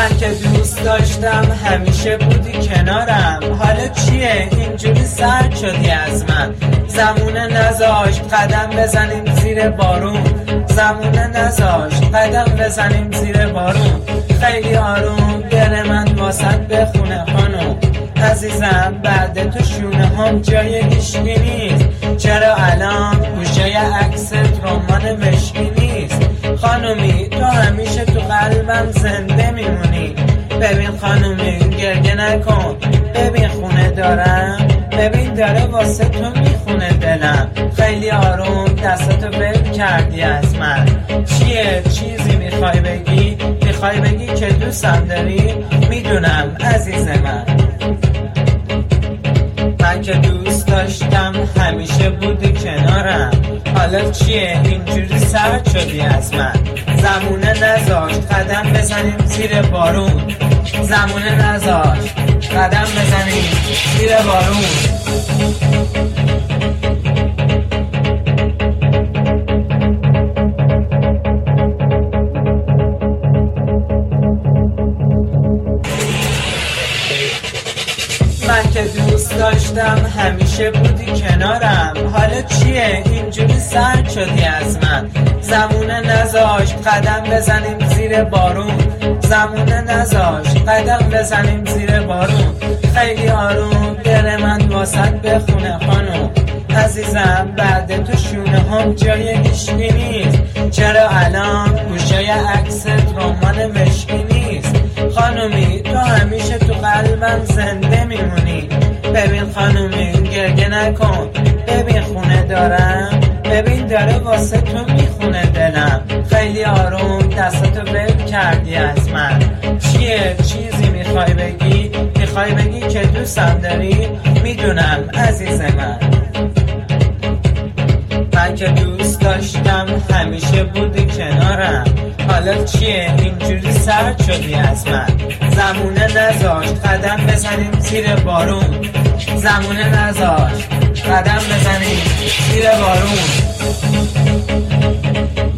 من که دوست داشتم همیشه بودی کنارم، حالا چیه اینجوری سرد شدی از من؟ زمونه نذاشت قدم بزنیم زیر بارون، زمونه نذاشت قدم بزنیم زیر بارون. خیلی آروم دل من واسط بخونه خانم، عزیزم بعد تو شونه هم جای هیشگی نیست. چرا الان گوشه عکست رمان مشکی نیست؟ خانومی تو همیشه تو قلبم زنده میمونی. ببین خانومی گریه نکن، ببین خونه دارم، ببین داره واسه تو میخونه دلم. خیلی آروم دستتو ول کردی از من. چیه چیزی میخوای بگی؟ میخوای بگی که دوستم داری؟ میدونم عزیز من که دوست داشتم همیشه بودی کنارم، حالا چیه اینجوری سرد شدی از من؟ زمونه نذاشت قدم بزنیم زیر بارون، زمونه نذاشت قدم بزنیم زیر بارون. من که دوست داشتم همیشه بودی کنارم، حالا چیه اینجوری سرد شدی از من؟ زمونه نذاشت قدم بزنیم زیر بارون، زمونه نذاشت قدم بزنیم زیر بارون. خیلی آروم دل من واسط بخونه خانم، عزیزم بعد تو شونه هم جای هیشگی نیست. چرا الان گوشه عکست رمان مشکی نیست؟ خانومی تو همیشه تو قلبم زنده میمونی. ببین خانومی گریه نکن، ببین خونه دارم، ببین داره واسه تو میخونه دلم. خیلی آروم دستتو ول کردی از من. چیه چیزی میخوای بگی؟ میخوای بگی که دوستم داری؟ میدونم عزیز من که دوست داشتم همیشه بودی کنارم، حالا چیه اینجوری سرد شدی از من؟ زمونه نذاشت قدم بزنیم زیر بارون، زمونه نذاشت قدم بزنیم زیر بارون.